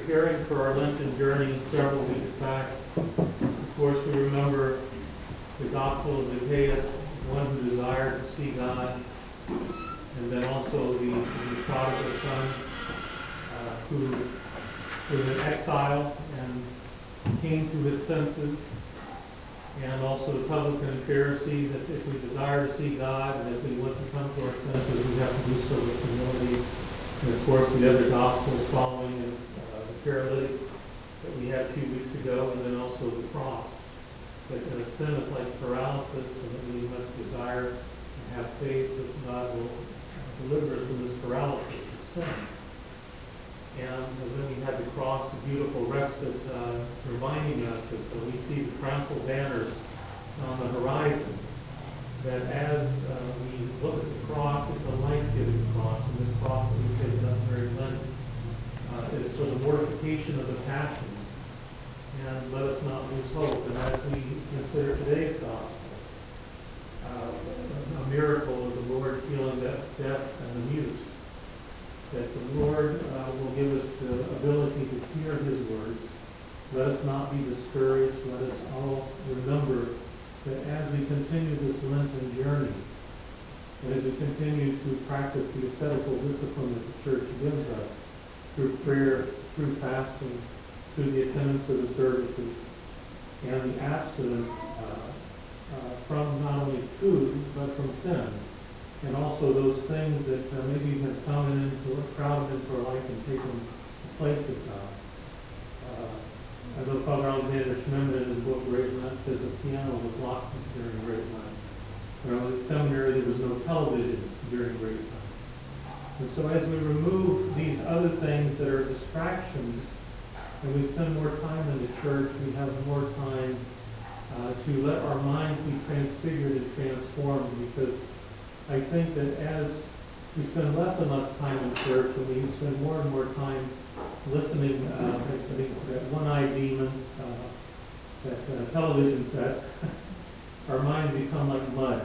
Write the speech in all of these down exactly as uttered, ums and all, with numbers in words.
preparing for our Lenten journey several weeks back, of course, we remember the Gospel of Zacchaeus, one who desired to see God, and then also the, the prodigal son uh, who was in exile and came to his senses, and also the publican and Pharisee, that if we desire to see God and if we want to come to our senses, we have to do so with humility. And of course, the other Gospels following in, uh, the paralytic that we had a few weeks ago, and then also the cross. That in a sin is like paralysis, and that we must desire and have faith that God will deliver us from this paralysis of sin. And then we had the cross, the beautiful respite, uh, reminding us that uh, we see the triumphal banners on the horizon. That as uh, we look at the cross, it's a life-giving cross, and this cross that we take up very Lent uh, is for the mortification of the passions. And let us not lose hope. And as we consider today's gospel, uh, a miracle of the Lord healing the deaf and the mute, that the Lord uh, will give us the ability to hear his words. Let us not be discouraged. Let us all remember that as we continue this Lenten journey, and as we continue to practice the ascetical discipline that the Church gives us, through prayer, through fasting, through the attendance of the services, and the abstinence uh, uh, from not only food, but from sin, and also those things that uh, maybe have come into, crowded into our life and taken the place of God. Uh, I know Father Alexander Schmemann in his book Great Lent says the piano was locked during Great Lent. When I was at seminary, there was no television during Great Lent. And so as we remove these other things that are distractions, and we spend more time in the church, we have more time uh, to let our minds be transfigured and transformed, because I think that as we spend less and less time in church, and we spend more and more time listening, uh, I think that one-eyed demon, uh, that uh, television set, our minds become like mud.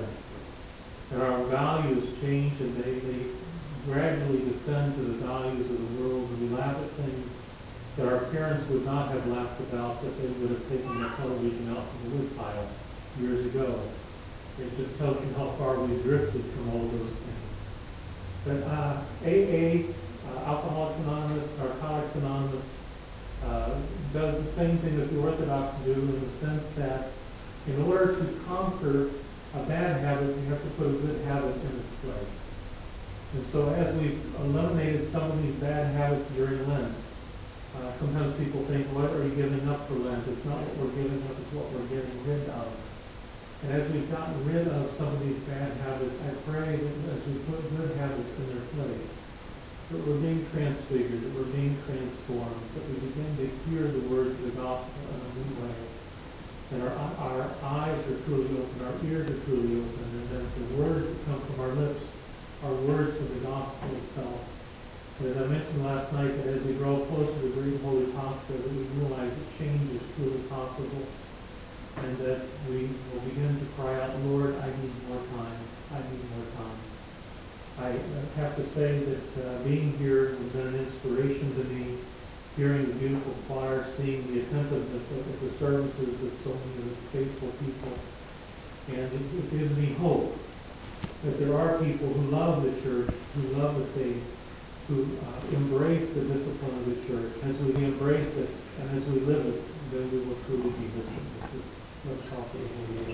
And our values change, and they, they gradually descend to the values of the world, and we laugh at things that our parents would not have laughed about if they would have taken the television out from the woodpile years ago. It just tells you how far we've drifted from all those things. But uh, A A, uh, Alcoholics Anonymous, Narcotics Anonymous, uh, does the same thing that the Orthodox do, in the sense that in order to conquer a bad habit, you have to put a good habit in its place. And so as we've eliminated some of these bad habits during Lent, uh, sometimes people think, what are you giving up for Lent? It's not what we're giving up, it's what we're getting rid of. And as we've gotten rid of some of these bad habits, I pray that as we put good habits in their place, that we're being transfigured, that we're being transformed, that we begin to hear the words of the gospel in a new way. And our, our eyes are truly open, our ears are truly open, and that the words that come from our lips are words of the gospel itself. And as I mentioned last night, that as we draw closer to the great holy Pasta, that we realize that change is truly possible, and that we will begin to cry out, Lord, I need more time. I need more time. I have to say that uh, being here has been an inspiration to me, hearing the beautiful choir, seeing the attentiveness of, of the services of so many of the faithful people. And it, it gives me hope that there are people who love the church, who love the faith, who uh, embrace the discipline of the church. As we embrace it and as we live it, then we will truly be with it. Let's talk a little bit.